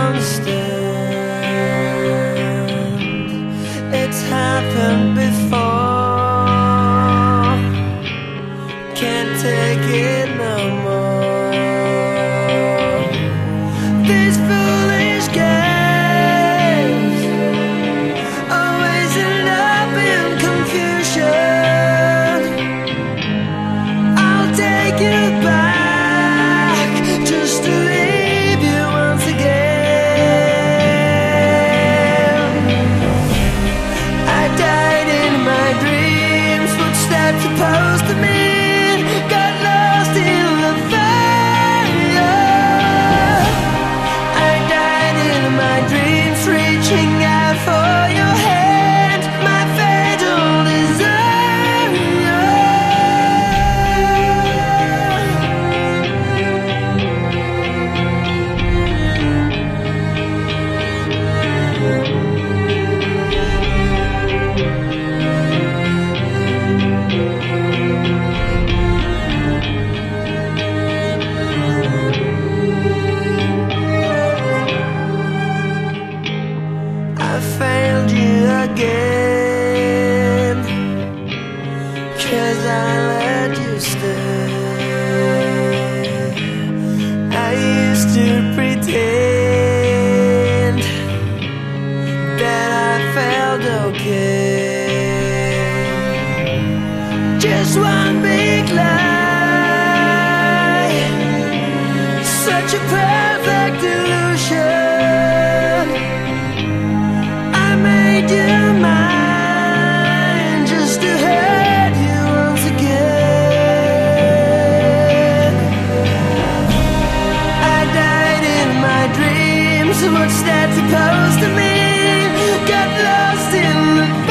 understand. It's happened before. Can't take it no more. These foolish games always end up in confusion. I'll take you back just to leave you once again. I died in my dreams, footsteps opposed to me. Got lost in the fire. I died in my dreams, reaching out for your hand, my fatal desire. I failed you again, 'cause I let you stay. I used to pretend that I felt okay. Just one big lie, such a perfect illusion. I made you mine just to hurt you once again. I died in my dreams, what's that supposed to mean? Got lost in the